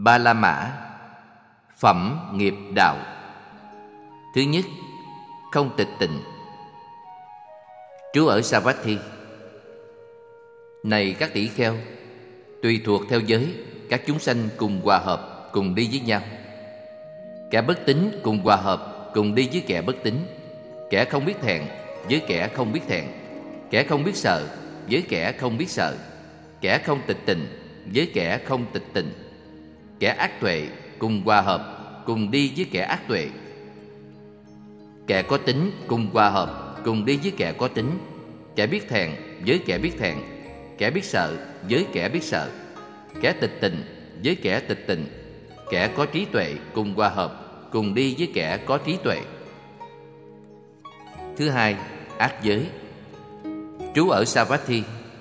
Ba La Mã. Phẩm nghiệp đạo. Thứ nhất, không tịch tịnh. Trú ở Savatthi. Này các tỷ kheo, tùy thuộc theo giới, các chúng sanh cùng hòa hợp, cùng đi với nhau. Kẻ bất tín cùng hòa hợp, cùng đi với kẻ bất tín. Kẻ không biết thẹn với kẻ không biết thẹn. Kẻ không biết sợ với kẻ không biết sợ. Kẻ không tịch tịnh với kẻ không tịch tịnh. Kẻ ác tuệ cùng hòa hợp, cùng đi với kẻ ác tuệ. Kẻ có tính cùng hòa hợp, cùng đi với kẻ có tính. Kẻ biết thẹn với kẻ biết thẹn. Kẻ biết sợ với kẻ biết sợ. Kẻ tịch tịnh với kẻ tịch tịnh. Kẻ có trí tuệ cùng hòa hợp, cùng đi với kẻ có trí tuệ. Thứ hai, ác giới. Trú ở Savatthi.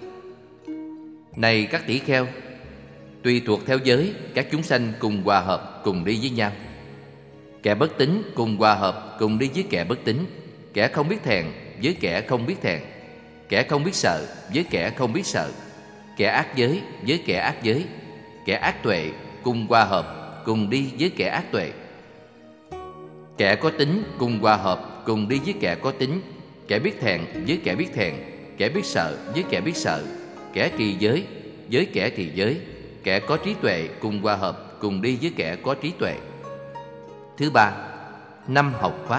Này các tỷ kheo, tùy thuộc theo giới, các chúng sanh cùng hòa hợp, cùng đi với nhau. Kẻ bất tín cùng hòa hợp, cùng đi với kẻ bất tín. Kẻ không biết thẹn với kẻ không biết thẹn. Kẻ không biết sợ với kẻ không biết sợ. Kẻ ác giới với kẻ ác giới. Kẻ ác tuệ cùng hòa hợp, cùng đi với kẻ ác tuệ. Kẻ có tính cùng hòa hợp, cùng đi với kẻ có tính. Kẻ biết thẹn với kẻ biết thẹn. Kẻ biết sợ với kẻ biết sợ. Kẻ trì giới với kẻ trì giới. Kẻ có trí tuệ cùng hòa hợp, cùng đi với kẻ có trí tuệ. Thứ ba, năm học pháp.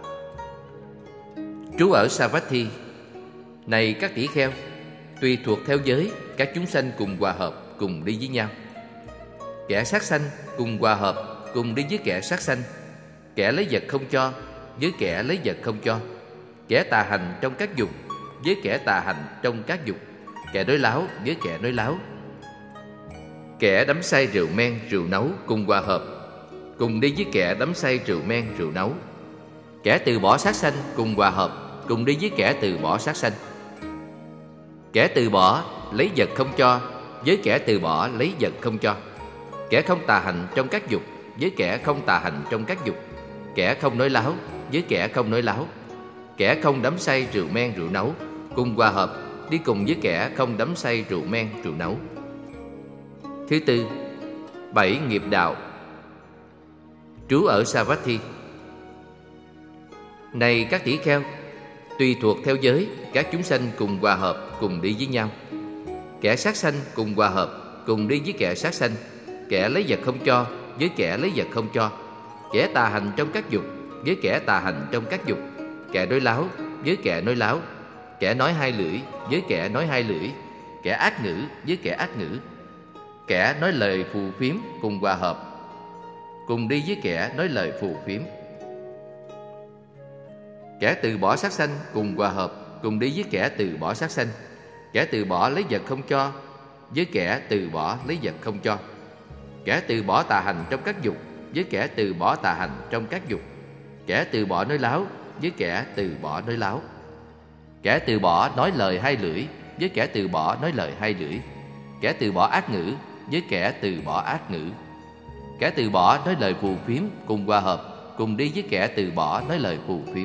Trú ở Savatthi. Này các tỷ kheo, tùy thuộc theo giới, các chúng sanh cùng hòa hợp, cùng đi với nhau. Kẻ sát sanh cùng hòa hợp, cùng đi với kẻ sát sanh. Kẻ lấy vật không cho với kẻ lấy vật không cho. Kẻ tà hành trong các dục với kẻ tà hành trong các dục. Kẻ nói láo với kẻ nói láo. Kẻ đắm say rượu men, rượu nấu cùng hòa hợp, cùng đi với kẻ đắm say rượu men, rượu nấu. Kẻ từ bỏ sát sanh cùng hòa hợp, cùng đi với kẻ từ bỏ sát sanh. Kẻ từ bỏ lấy vật không cho với kẻ từ bỏ lấy vật không cho. Kẻ không tà hành trong các dục với kẻ không tà hành trong các dục. Kẻ không nói láo với kẻ không nói láo. Kẻ không đắm say rượu men, rượu nấu cùng hòa hợp, đi cùng với kẻ không đắm say rượu men, rượu nấu. Thứ tư, bảy nghiệp đạo. Trú ở Savatthi. Này các tỷ kheo, tùy thuộc theo giới, các chúng sanh cùng hòa hợp, cùng đi với nhau. Kẻ sát sanh cùng hòa hợp, cùng đi với kẻ sát sanh. Kẻ lấy vật không cho với kẻ lấy vật không cho. Kẻ tà hành trong các dục với kẻ tà hành trong các dục. Kẻ nói láo với kẻ nói láo. Kẻ nói hai lưỡi với kẻ nói hai lưỡi. Kẻ ác ngữ với kẻ ác ngữ. Kẻ nói lời phù phiếm cùng hòa hợp, cùng đi với kẻ nói lời phù phiếm. Kẻ từ bỏ sát sanh cùng hòa hợp, cùng đi với kẻ từ bỏ sát sanh. Kẻ từ bỏ lấy vật không cho với kẻ từ bỏ lấy vật không cho. Kẻ từ bỏ tà hành trong các dục với kẻ từ bỏ tà hành trong các dục. Kẻ từ bỏ nói láo với kẻ từ bỏ nói láo. Kẻ từ bỏ nói lời hai lưỡi với kẻ từ bỏ nói lời hai lưỡi. Kẻ từ bỏ ác ngữ với kẻ từ bỏ ác ngữ. Kẻ từ bỏ nói lời phù phiếm cùng hòa hợp, cùng đi với kẻ từ bỏ nói lời phù phiếm.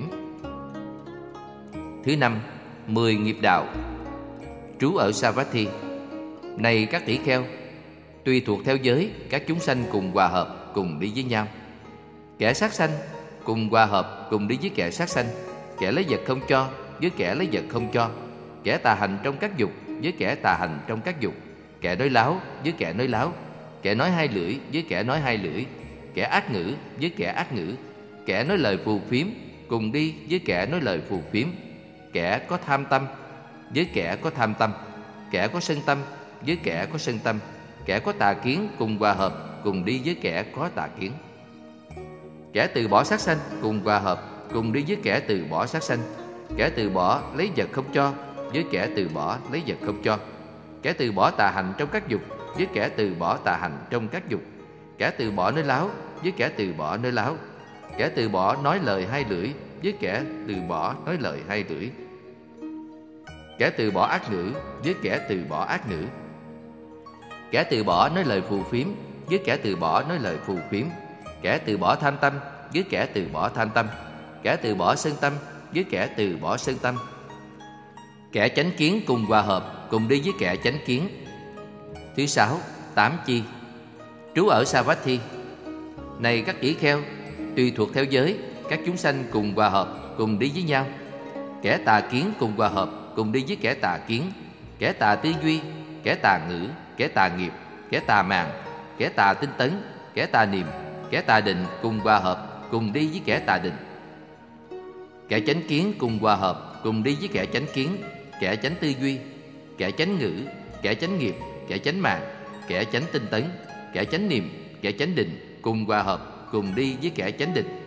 Thứ năm, 10 nghiệp đạo. Trú ở Savatthi. Này các tỷ kheo, tùy thuộc theo giới, các chúng sanh cùng hòa hợp, cùng đi với nhau. Kẻ sát sanh cùng hòa hợp, cùng đi với kẻ sát sanh. Kẻ lấy vật không cho với kẻ lấy vật không cho. Kẻ tà hành trong các dục với kẻ tà hành trong các dục. Kẻ nói láo với kẻ nói láo. Kẻ nói hai lưỡi với kẻ nói hai lưỡi. Kẻ ác ngữ với kẻ ác ngữ. Kẻ nói lời phù phiếm cùng đi với kẻ nói lời phù phiếm. Kẻ có tham tâm với kẻ có tham tâm. Kẻ có sân tâm với kẻ có sân tâm. Kẻ có tà kiến cùng hòa hợp, cùng đi với kẻ có tà kiến. Kẻ từ bỏ sát sanh cùng hòa hợp, cùng đi với kẻ từ bỏ sát sanh. Kẻ từ bỏ lấy vật không cho với kẻ từ bỏ lấy vật không cho. Kẻ từ bỏ tà hành trong các dục với kẻ từ bỏ tà hành trong các dục. Kẻ từ bỏ nói láo với kẻ từ bỏ nói láo. Kẻ từ bỏ nói lời hai lưỡi với kẻ từ bỏ nói lời hai lưỡi. Kẻ từ bỏ ác ngữ với kẻ từ bỏ ác ngữ. Kẻ từ bỏ nói lời phù phiếm với kẻ từ bỏ nói lời phù phiếm. Kẻ từ bỏ tham tâm với kẻ từ bỏ tham tâm. Kẻ từ bỏ sân tâm với kẻ từ bỏ sân tâm. Kẻ chánh kiến cùng hòa hợp, cùng đi với kẻ chánh kiến. Thứ sáu, tám chi. trú ở Savatthi. Này các tỷ kheo, tùy thuộc theo giới, các chúng sanh cùng hòa hợp, cùng đi với nhau. Kẻ tà kiến cùng hòa hợp, cùng đi với kẻ tà kiến. Kẻ tà tư duy, kẻ tà ngữ, kẻ tà nghiệp, kẻ tà màng, kẻ tà tinh tấn, kẻ tà niệm, kẻ tà định cùng hòa hợp, cùng đi với kẻ tà định. Kẻ chánh kiến cùng hòa hợp, cùng đi với kẻ chánh kiến, kẻ chánh tư duy, kẻ chánh ngữ, kẻ chánh nghiệp, kẻ chánh màng, kẻ chánh tinh tấn, kẻ chánh niệm, kẻ chánh định cùng hòa hợp, cùng đi với kẻ chánh định.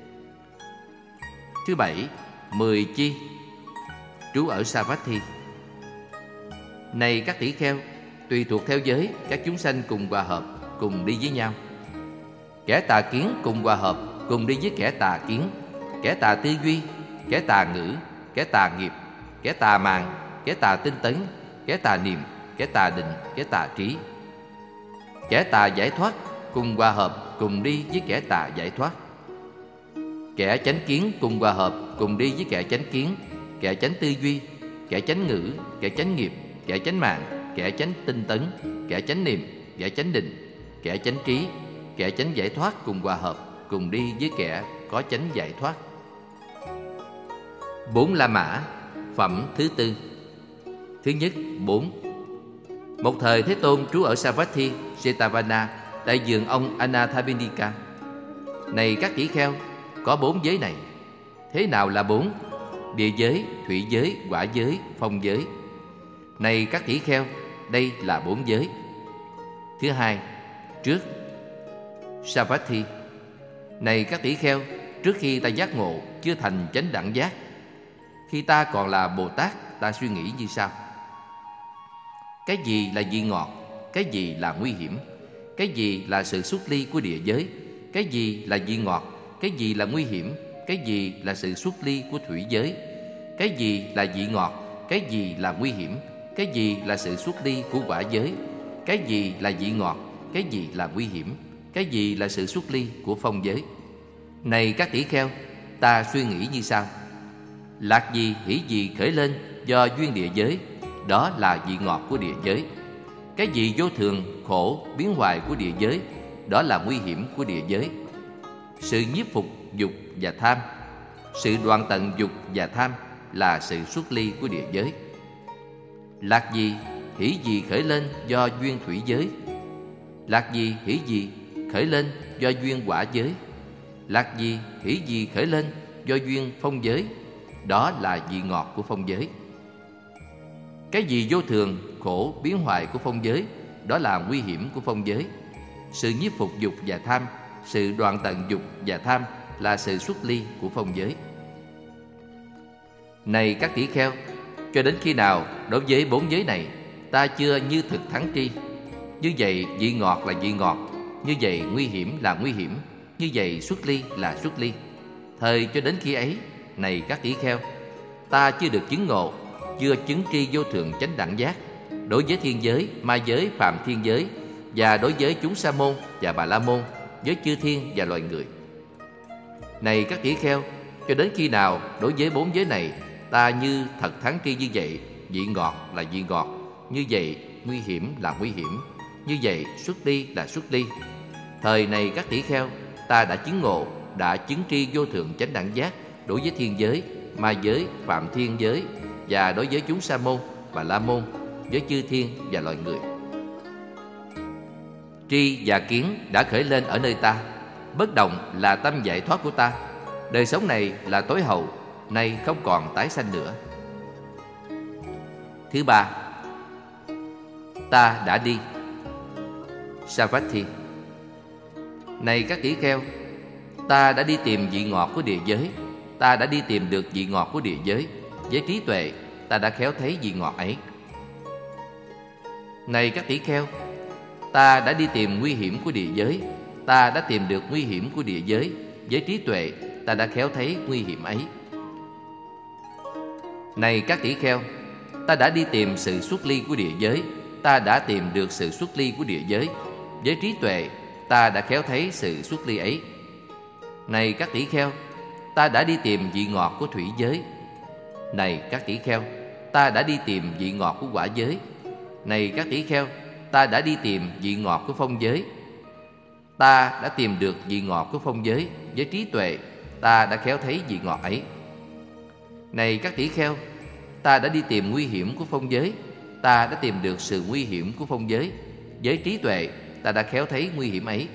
Thứ bảy, 10 chi, trú ở Savatthi. Này các tỷ kheo, tùy thuộc theo giới, các chúng sanh cùng hòa hợp, cùng đi với nhau. Kẻ tà kiến cùng hòa hợp, cùng đi với kẻ tà kiến, kẻ tà tư duy, kẻ tà ngữ, kẻ tà nghiệp, kẻ tà màng, kẻ tà tinh tấn, kẻ tà niệm, kẻ tà định, kẻ tà trí. Kẻ tà giải thoát cùng hòa hợp, cùng đi với kẻ tà giải thoát. Kẻ chánh kiến cùng hòa hợp, cùng đi với kẻ chánh kiến, kẻ chánh tư duy, kẻ chánh ngữ, kẻ chánh nghiệp, kẻ chánh màng, kẻ chánh tinh tấn, kẻ chánh niệm, kẻ chánh định, kẻ chánh trí, kẻ chánh giải thoát cùng hòa hợp, cùng đi với kẻ có chánh giải thoát. 4 La Mã, phẩm thứ tư. Thứ nhất, 4. Một thời Thế Tôn trú ở Savatthi, Jetavana, tại vườn ông Anathapindika. Này các tỷ kheo, có 4 giới này. Thế nào là 4? Địa giới, thủy giới, hỏa giới, phong giới. Này các tỷ kheo, đây là 4 giới. Thứ hai, trước Savatthi. Này các tỷ kheo, trước khi ta giác ngộ, chưa thành chánh đẳng giác. Khi ta còn là Bồ Tát, ta suy nghĩ như sau: cái gì là vị ngọt? Cái gì là nguy hiểm? Cái gì là sự xuất ly của địa giới? Cái gì là vị ngọt? Cái gì là nguy hiểm? Cái gì là sự xuất ly của thủy giới? Cái gì là vị ngọt? Cái gì là nguy hiểm? Cái gì là sự xuất ly của hỏa giới? Cái gì là vị ngọt? Cái gì là nguy hiểm? Cái gì là sự xuất ly của phong giới? Này các tỷ kheo, ta suy nghĩ như sau: lạc gì, hỷ gì khởi lên do duyên địa giới, đó là vị ngọt của địa giới. Cái gì vô thường, khổ, biến hoại của địa giới, đó là nguy hiểm của địa giới. Sự nhiếp phục dục và tham, sự đoạn tận dục và tham là sự xuất ly của địa giới. Lạc gì, hỷ gì khởi lên do duyên thủy giới. Lạc gì, hỷ gì khởi lên do duyên hỏa giới. Lạc gì, hỷ gì khởi lên do duyên phong giới, đó là vị ngọt của phong giới. Cái gì vô thường, khổ, biến hoại của phong giới, đó là nguy hiểm của phong giới. Sự nhiếp phục dục và tham, sự đoạn tận dục và tham là sự xuất ly của phong giới. Này các tỷ kheo, cho đến khi nào đối với 4 giới này ta chưa như thực thắng tri? Như vậy vị ngọt là vị ngọt, như vậy nguy hiểm là nguy hiểm, như vậy xuất ly là xuất ly. Thời cho đến khi ấy, này các tỷ kheo, ta chưa được chứng ngộ, chưa chứng tri vô thượng chánh đẳng giác đối với thiên giới, ma giới, phàm thiên giới, và đối với chúng sa môn và bà la môn, với chư thiên và loài người. Này các tỷ kheo, cho đến khi nào đối với 4 giới này ta như thật thắng tri như vậy, vị ngọt là vị ngọt, như vậy nguy hiểm là nguy hiểm, như vậy xuất ly là xuất ly. Thời này các tỷ kheo, ta đã chứng ngộ, đã chứng tri vô thượng chánh đẳng giác đối với thiên giới, ma giới, phạm thiên giới, và đối với chúng sa môn, bà la môn, với chư thiên và loài người. Tri và kiến đã khởi lên ở nơi ta. Bất động là tâm giải thoát của ta. Đời sống này là tối hậu, nay không còn tái sanh nữa. Thứ ba, ta đã đi Savatthi. Này các tỷ kheo, ta đã đi tìm vị ngọt của địa giới. Ta đã đi tìm được vị ngọt của địa giới. Với trí tuệ, ta đã khéo thấy vị ngọt ấy. Này các tỷ kheo, ta đã đi tìm nguy hiểm của địa giới. Ta đã tìm được nguy hiểm của địa giới. Với trí tuệ, ta đã khéo thấy nguy hiểm ấy. Này các tỷ kheo, ta đã đi tìm sự xuất ly của địa giới. Ta đã tìm được sự xuất ly của địa giới. Với trí tuệ, ta đã khéo thấy sự xuất ly ấy. Này các tỷ kheo, ta đã đi tìm vị ngọt của thủy giới. Này các tỷ kheo, ta đã đi tìm vị ngọt của hỏa giới. Này các tỷ kheo, ta đã đi tìm vị ngọt của phong giới. ta đã tìm được vị ngọt của phong giới. Với trí tuệ, ta đã khéo thấy vị ngọt ấy. Này các tỷ kheo, ta đã đi tìm nguy hiểm của phong giới. Ta đã tìm được sự nguy hiểm của phong giới. Với trí tuệ, ta đã khéo thấy nguy hiểm ấy.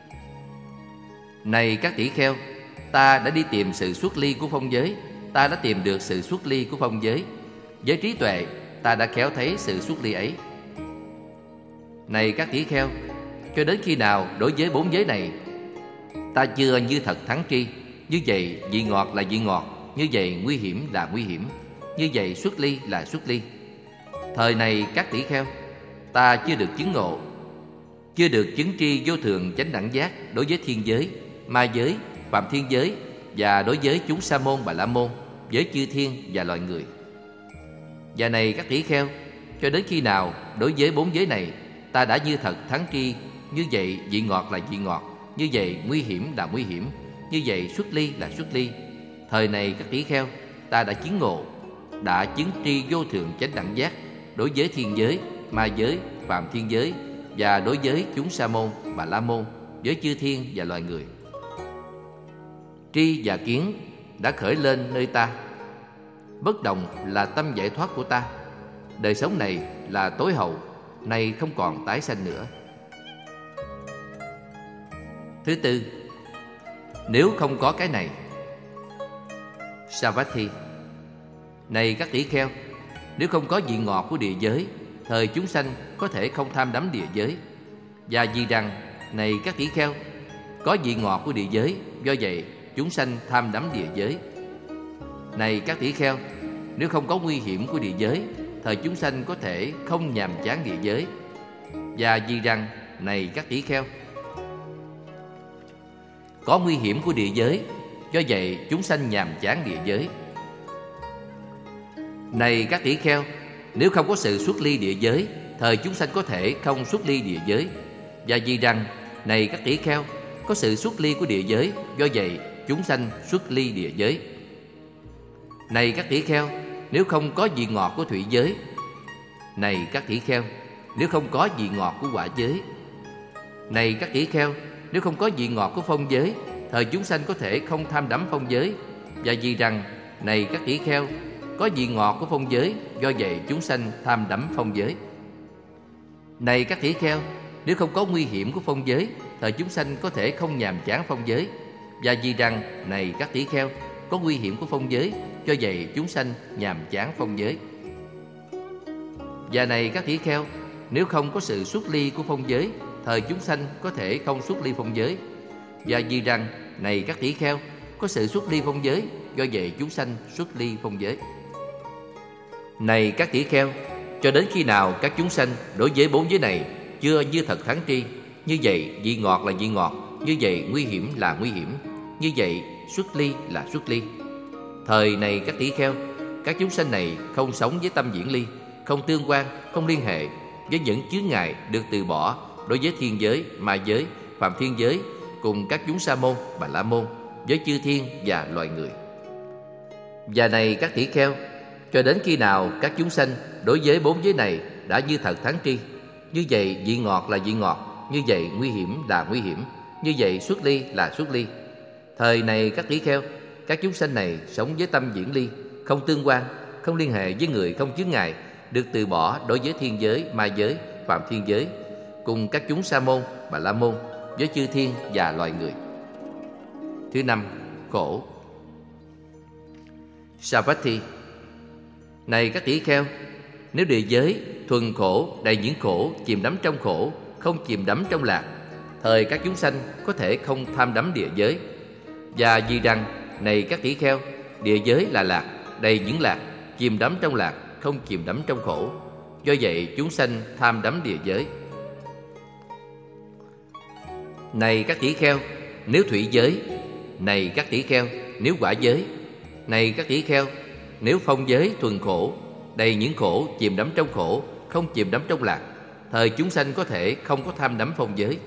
Này các tỷ kheo, ta đã đi tìm sự xuất ly của phong giới. Ta đã tìm được sự xuất ly của phong giới. Với trí tuệ, ta đã khéo thấy sự xuất ly ấy. Này các tỷ kheo, cho đến khi nào đối với bốn giới này ta chưa như thật thắng tri, như vậy vị ngọt là vị ngọt, như vậy nguy hiểm là nguy hiểm, như vậy xuất ly là xuất ly. Thời này các tỷ kheo, ta chưa được chứng ngộ, chưa được chứng tri vô thường chánh đẳng giác đối với thiên giới, ma giới, phạm thiên giới và đối với chúng sa môn bà la môn, với chư thiên và loài người. Và này các tỷ kheo, cho đến khi nào đối với bốn giới này ta đã như thật thắng tri, như vậy vị ngọt là vị ngọt, như vậy nguy hiểm là nguy hiểm, như vậy xuất ly là xuất ly. Thời này các tỷ kheo, ta đã chứng ngộ, đã chứng tri vô thường chánh đẳng giác đối với thiên giới, ma giới, phạm thiên giới và đối với chúng sa môn, bà la môn, với chư thiên và loài người. Tri và kiến đã khởi lên nơi ta. Bất động là tâm giải thoát của ta. Đời sống này là tối hậu, nay không còn tái sanh nữa. Thứ tư, nếu không có cái này. Savatthi: Này các tỷ kheo, nếu không có vị ngọt của địa giới, thời chúng sanh có thể không tham đắm địa giới. Và vì rằng, này các tỷ kheo, có vị ngọt của địa giới, do vậy chúng sanh tham đắm địa giới. Này các tỷ kheo, nếu không có nguy hiểm của địa giới, thời chúng sanh có thể không nhàm chán địa giới. Và vì rằng, này các tỷ kheo, có nguy hiểm của địa giới, do vậy chúng sanh nhàm chán địa giới. Này các tỷ kheo, nếu không có sự xuất ly địa giới, thời chúng sanh có thể không xuất ly địa giới. Và vì rằng, này các tỷ kheo, có sự xuất ly của địa giới, do vậy chúng sanh xuất ly địa giới. Này các tỷ kheo, nếu không có vị ngọt của thủy giới. Này các tỷ kheo, nếu không có vị ngọt của quả giới. Này các tỷ kheo, nếu không có vị ngọt của phong giới, thời chúng sanh có thể không tham đắm phong giới. Và vì rằng, này các tỷ kheo, có vị ngọt của phong giới, do vậy chúng sanh tham đắm phong giới. Này các tỷ kheo, nếu không có nguy hiểm của phong giới, thời chúng sanh có thể không nhàm chán phong giới. Và vì rằng, này các tỷ kheo, có nguy hiểm của phong giới, do vậy chúng sanh nhàm chán phong giới. Và này các tỷ kheo, nếu không có sự xuất ly của phong giới, thời chúng sanh có thể không xuất ly phong giới. Và vì rằng, này các tỷ kheo, có sự xuất ly phong giới, do vậy chúng sanh xuất ly phong giới. Này các tỷ kheo, cho đến khi nào các chúng sanh đối với bốn giới này chưa như thật thắng tri, như vậy vị ngọt là vị ngọt, như vậy nguy hiểm là nguy hiểm, như vậy xuất ly là xuất ly. Thời này các tỷ kheo, các chúng sanh này không sống với tâm viễn ly, không tương quan, không liên hệ với những chướng ngại được từ bỏ đối với thiên giới, ma giới, phạm thiên giới cùng các chúng sa môn, bà la môn, với chư thiên và loài người. Và này các tỷ kheo, cho đến khi nào các chúng sanh đối với bốn giới này đã như thật thắng tri, như vậy vị ngọt là vị ngọt, như vậy nguy hiểm là nguy hiểm, như vậy xuất ly là xuất ly. Thời này các tỷ kheo, các chúng sanh này sống với tâm viễn ly, không tương quan, không liên hệ với người không chướng ngại, được từ bỏ đối với thiên giới, ma giới, phạm thiên giới cùng các chúng sa môn, bà la môn, với chư thiên và loài người. Thứ năm, khổ. Savatthi: Này các tỷ kheo, nếu địa giới thuần khổ, đầy những khổ, chìm đắm trong khổ, không chìm đắm trong lạc, thời các chúng sanh có thể không tham đắm địa giới. Và vì rằng, này các tỷ kheo, địa giới là lạc, đầy những lạc, chìm đắm trong lạc, không chìm đắm trong khổ, do vậy chúng sanh tham đắm địa giới. Này các tỷ kheo, nếu thủy giới. Này các tỷ kheo, nếu quả giới. Này các tỷ kheo, nếu phong giới thuần khổ, đầy những khổ, chìm đắm trong khổ, không chìm đắm trong lạc, thời chúng sanh có thể không có tham đắm phong giới.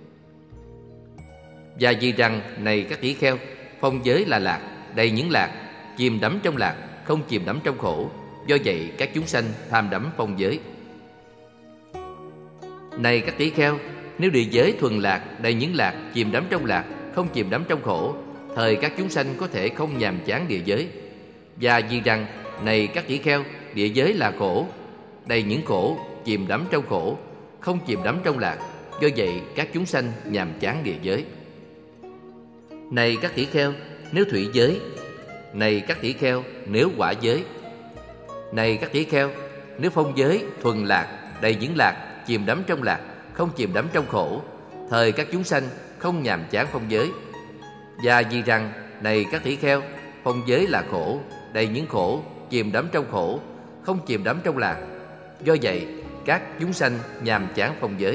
Và vì rằng, này các tỷ kheo, phong giới là lạc, đầy những lạc, chìm đắm trong lạc, không chìm đắm trong khổ, do vậy các chúng sanh tham đắm phong giới. Này các tỷ kheo, nếu địa giới thuần lạc, đầy những lạc, chìm đắm trong lạc, không chìm đắm trong khổ, thời các chúng sanh có thể không nhàm chán địa giới. Và vì rằng, này các tỷ kheo, địa giới là khổ, đầy những khổ, chìm đắm trong khổ, không chìm đắm trong lạc, do vậy các chúng sanh nhàm chán địa giới. Này các tỷ kheo, nếu thủy giới. Này các tỷ kheo, nếu quả giới. Này các tỷ kheo, nếu phong giới, thuần lạc, đầy những lạc, chìm đắm trong lạc, không chìm đắm trong khổ, thời các chúng sanh không nhàm chán phong giới. Và vì rằng, này các tỷ kheo, phong giới là khổ, đầy những khổ, chìm đắm trong khổ, không chìm đắm trong lạc, do vậy các chúng sanh nhàm chán phong giới.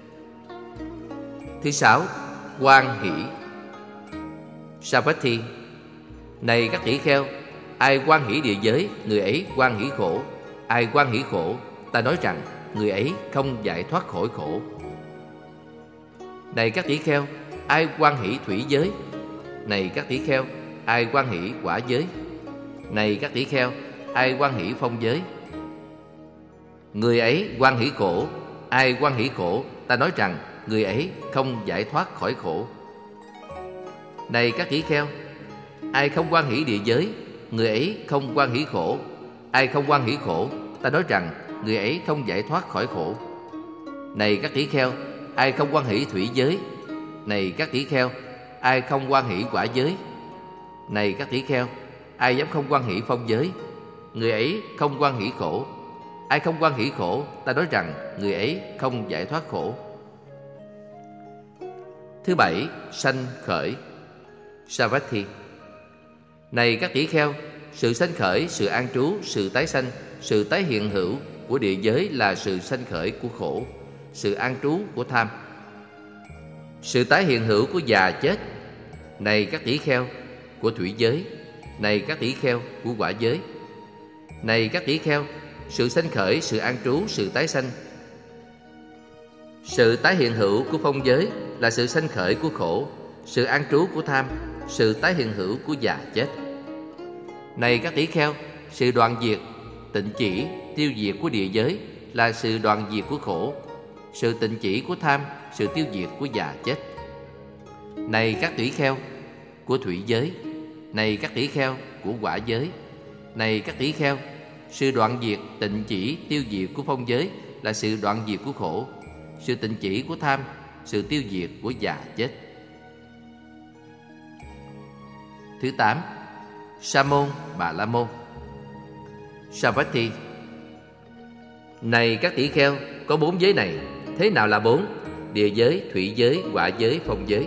Thứ sáu, hoan hỷ. Savatthi. Này các tỷ kheo, ai hoan hỷ địa giới, người ấy hoan hỷ khổ. Ai hoan hỷ khổ, ta nói rằng người ấy không giải thoát khỏi khổ. Này các tỷ kheo, ai hoan hỷ thủy giới. Này các tỷ kheo, ai hoan hỷ quả giới. Này các tỷ kheo, ai hoan hỷ phong giới. Người ấy hoan hỷ khổ. Ai hoan hỷ khổ, ta nói rằng người ấy không giải thoát khỏi khổ. Này các tỷ kheo, ai không hoan hỷ địa giới, người ấy không hoan hỷ khổ. Ai không hoan hỷ khổ, ta nói rằng người ấy không giải thoát khỏi khổ. Này các tỷ kheo, ai không hoan hỷ thủy giới. Này các tỷ kheo, ai không hoan hỷ quả giới. Này các tỷ kheo, ai dám không hoan hỷ phong giới, người ấy không hoan hỷ khổ. Ai không hoan hỷ khổ, ta nói rằng người ấy không giải thoát khổ. Thứ bảy, sanh khởi. Savatthi. Này các tỷ kheo, sự sanh khởi, sự an trú, sự tái sanh, sự tái hiện hữu của địa giới là sự sanh khởi của khổ, sự an trú của tham, sự tái hiện hữu của già chết. Này các tỷ kheo, của thủy giới. Này các tỷ kheo, của quả giới. Này các tỷ kheo, sự sanh khởi, sự an trú, sự tái sanh, sự tái hiện hữu của phong giới là sự sanh khởi của khổ, sự an trú của tham, sự tái hiện hữu của già chết. Này các tỷ kheo, sự đoạn diệt, tịnh chỉ, tiêu diệt của địa giới là sự đoạn diệt của khổ, sự tịnh chỉ của tham, sự tiêu diệt của già chết. Này các tỷ kheo, của thủy giới. Này các tỷ kheo, của quả giới. Này các tỷ kheo, sự đoạn diệt, tịnh chỉ, tiêu diệt của phong giới là sự đoạn diệt của khổ, sự tịnh chỉ của tham, sự tiêu diệt của già chết. Thứ tám, Sa môn, Bà la môn. Savatthi. Này các tỷ kheo, có bốn giới này. Thế nào là bốn? Địa giới, thủy giới, quả giới, phong giới.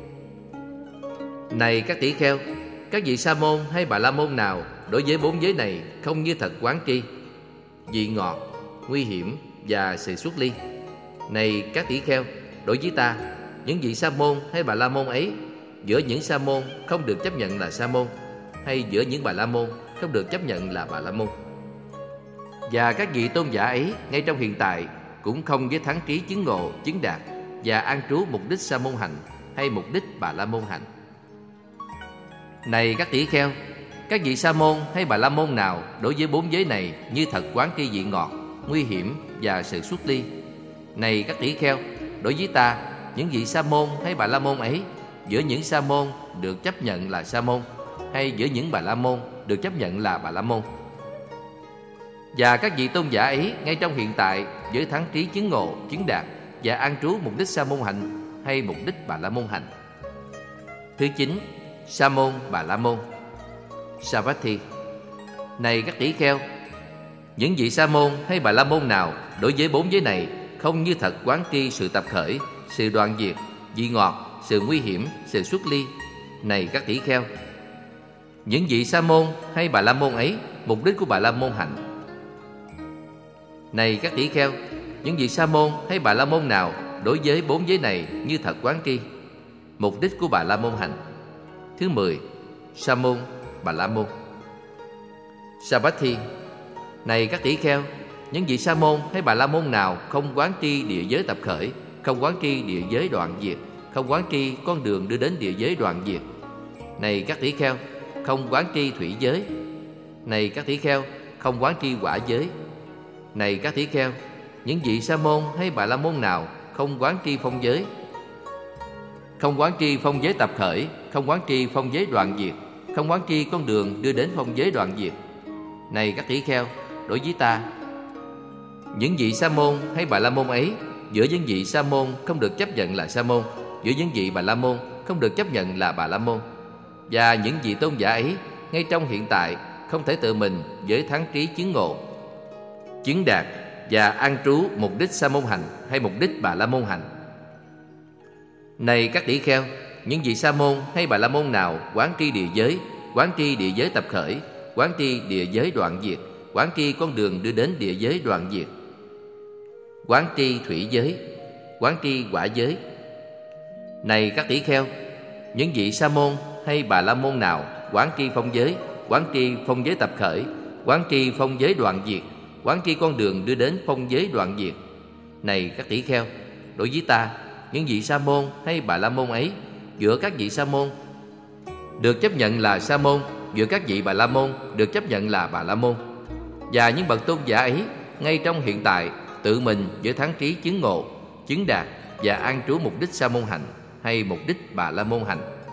Này các tỷ kheo, các vị sa môn hay bà la môn nào đối với bốn giới này không như thật quán tri, vị ngọt, nguy hiểm và sự xuất ly. Này các tỷ kheo, đối với ta, những vị sa môn hay bà la môn ấy, giữa những sa môn không được chấp nhận là sa môn, hay giữa những bà la môn không được chấp nhận là bà la môn. Và các vị tôn giả ấy ngay trong hiện tại cũng không với thắng trí chứng ngộ, chứng đạt và an trú mục đích sa môn hạnh hay mục đích bà la môn hạnh. Này các tỷ kheo, các vị sa môn hay bà la môn nào đối với bốn giới này như thật quán tri vị ngọt, nguy hiểm và sự xuất ly. Này các tỷ kheo, đối với ta, những vị sa môn hay bà la môn ấy, giữa những sa môn được chấp nhận là sa môn, hay giữa những bà la môn được chấp nhận là bà la môn. Và các vị tôn giả ấy ngay trong hiện tại với thắng trí chứng ngộ, chứng đạt và an trú mục đích sa môn hạnh hay mục đích bà la môn hạnh. Thứ chín, sa môn, bà la môn. Savatthi. Này các tỷ kheo, những vị sa môn hay bà la môn nào đối với bốn giới này không như thật quán tri sự tập khởi, sự đoạn diệt, vị ngọt, sự nguy hiểm, sự xuất ly. Này các tỷ kheo, những vị sa môn hay bà la môn ấy, mục đích của bà la môn hạnh. Này các tỷ kheo, những vị sa môn hay bà la môn nào đối với bốn giới này như thật quán tri, mục đích của bà la môn hạnh. Thứ 10, sa môn, bà la môn. Savatthi. Này các tỷ kheo, những vị sa môn hay bà la môn nào không quán tri địa giới tập khởi, không quán tri địa giới đoạn diệt, không quán tri con đường đưa đến địa giới đoạn diệt. Này các tỷ kheo, không quán tri thủy giới. Này các tỷ kheo, không quán tri quả giới. Này các tỷ kheo, những vị sa môn hay bà la môn nào không quán tri phong giới, không quán tri phong giới tập khởi, không quán tri phong giới đoạn diệt, không quán tri con đường đưa đến phong giới đoạn diệt. Này các tỷ kheo, đối với ta, những vị sa môn hay bà la môn ấy, giữa những vị sa môn không được chấp nhận là sa môn, giữa những vị bà la môn không được chấp nhận là bà la môn. Và những vị tôn giả ấy, ngay trong hiện tại, không thể tự mình với thắng trí chứng ngộ, chứng đạt và an trú mục đích sa môn hành hay mục đích bà la môn hành. Này các tỷ kheo, những vị sa môn hay bà la môn nào quán tri địa giới, quán tri địa giới tập khởi, quán tri địa giới đoạn diệt, quán tri con đường đưa đến địa giới đoạn diệt, quán tri thủy giới, quán tri quả giới. Này các tỷ kheo, những vị sa môn hay bà la môn nào quán tri phong giới, quán tri phong giới tập khởi, quán tri phong giới đoạn diệt, quán tri con đường đưa đến phong giới đoạn diệt. Này các tỷ kheo, đối với ta, những vị sa môn hay bà la môn ấy, giữa các vị sa môn được chấp nhận là sa môn, giữa các vị bà la môn được chấp nhận là bà la môn. Và những bậc tôn giả ấy, ngay trong hiện tại, tự mình với thắng trí chứng ngộ, chứng đạt và an trú mục đích sa môn hành hay mục đích bà la môn hành.